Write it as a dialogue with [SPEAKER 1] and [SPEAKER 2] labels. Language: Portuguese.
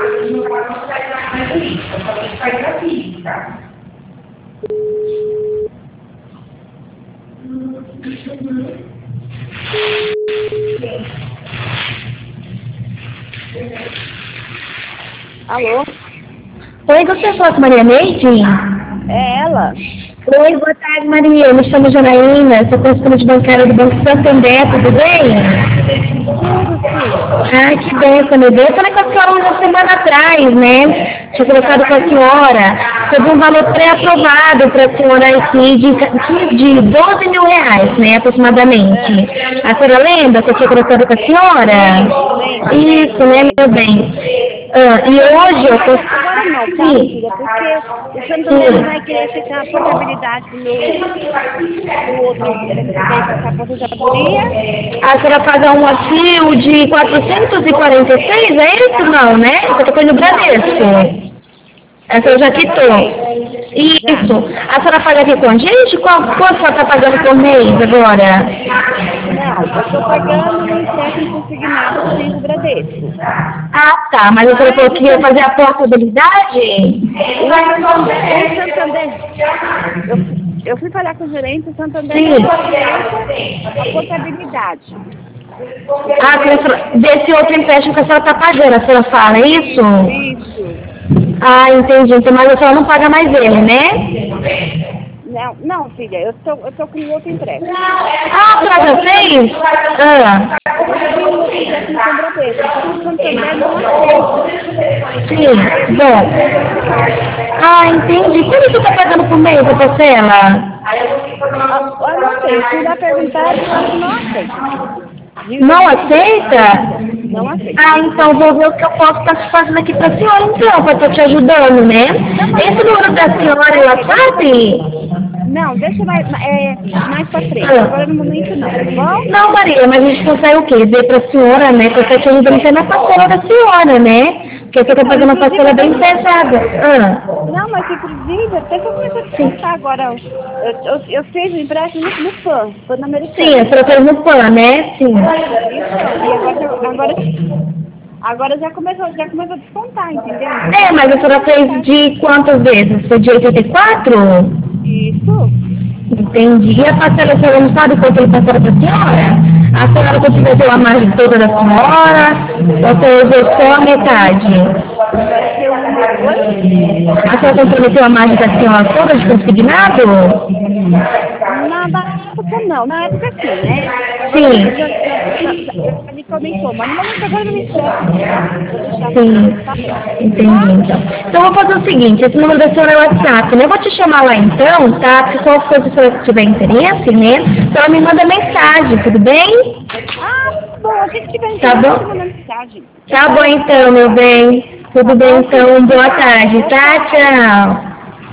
[SPEAKER 1] Alô?
[SPEAKER 2] Oi, você fala com Maria Neide?
[SPEAKER 1] É ela?
[SPEAKER 2] Oi, boa tarde, Maria. Eu me chamo Janaína, sou correspondente bancária do Banco Santander, tudo bem?
[SPEAKER 1] Tudo, sim.
[SPEAKER 2] Ah, que benção, meu Deus. Eu falei com a senhora uma semana atrás, né? Tinha conversado com a senhora sobre um valor pré-aprovado para a senhora aqui de 12 mil reais, né, aproximadamente. A senhora lembra que eu tinha conversado com a senhora? Isso, né, meu bem? E hoje eu tô...
[SPEAKER 1] Agora não, tá, filha? Porque o Santander não vai querer fechar a portabilidade do outro. Ele quer fechar a aposentadoria.
[SPEAKER 2] A senhora paga um aqui, o de 446, é isso? Não, né? Eu tô no Bradesco. Essa eu já quitou. Isso. A senhora paga aqui com a gente? Quanto a senhora está pagando por mês agora?
[SPEAKER 1] Não, eu estou pagando um empréstimo consignado que eu tenho com o Bradesco.
[SPEAKER 2] Ah, tá. Mas a senhora falou que ia fazer a portabilidade?
[SPEAKER 1] O Santander, eu fui falar com o gerente, o Santander não aceita a portabilidade.
[SPEAKER 2] Ah, desse outro empréstimo que a senhora está pagando, a senhora fala, é isso?
[SPEAKER 1] Isso.
[SPEAKER 2] Ah, entendi. Então, mas a senhora não paga mais ele, né?
[SPEAKER 1] Não, filha, eu tô com outro empréstimo.
[SPEAKER 2] Ah, a senhora já fez?
[SPEAKER 1] Eu tenho um outro empréstimo com o Bradesco, só que o Santander não aceita.
[SPEAKER 2] Sim, bom. Ah, entendi. Quanto você está pagando por mês a parcela?
[SPEAKER 1] Eu não sei, eu fui lá perguntar e falaram que não aceita.
[SPEAKER 2] Não aceita?
[SPEAKER 1] Não aceita.
[SPEAKER 2] Ah, então vou ver o que eu posso estar fazendo aqui para a senhora, então, para estar te ajudando, né? Esse número da senhora é WhatsApp?
[SPEAKER 1] Não, deixa mais pra frente. Agora no momento não, tá bom?
[SPEAKER 2] Não, Maria, mas a gente consegue o quê? Ver para a senhora, né? Que eu estou te ajudando até na parcela da senhora, né? Porque você está pagando uma parcela bem pesada.
[SPEAKER 1] Não, mas inclusive, até que eu comecei a descontar agora. Eu fiz o empréstimo no PAN, Pan-Americano.
[SPEAKER 2] Sim, a senhora fez no PAN, né? Sim.
[SPEAKER 1] E agora já começou a descontar, entendeu?
[SPEAKER 2] É, mas a senhora fez de quantas vezes? Foi de 84?
[SPEAKER 1] Isso.
[SPEAKER 2] Entendi. E a parcela, a senhora não sabe quanto ele passaram para a senhora? A senhora conseguiu a margem toda da senhora? Ou você usou só a metade?
[SPEAKER 1] Vai ser uma coisa?
[SPEAKER 2] A senhora comprometeu a margem da senhora toda de consignado?
[SPEAKER 1] Na época não, na época sim, né?
[SPEAKER 2] Sim.
[SPEAKER 1] Já me comentou, mas no momento agora não me estressa.
[SPEAKER 2] Sim, entendi então. Então eu vou fazer o seguinte, esse número da senhora é o WhatsApp, né? Eu vou te chamar lá então, tá? Se qual for a senhora que tiver interesse, né? Então ela me manda mensagem, tudo bem?
[SPEAKER 1] Bom, a gente tiver interesse,
[SPEAKER 2] Tá bom?
[SPEAKER 1] manda mensagem.
[SPEAKER 2] Tá bom então, meu bem. Tudo bem então, boa tarde, tá? Tchau.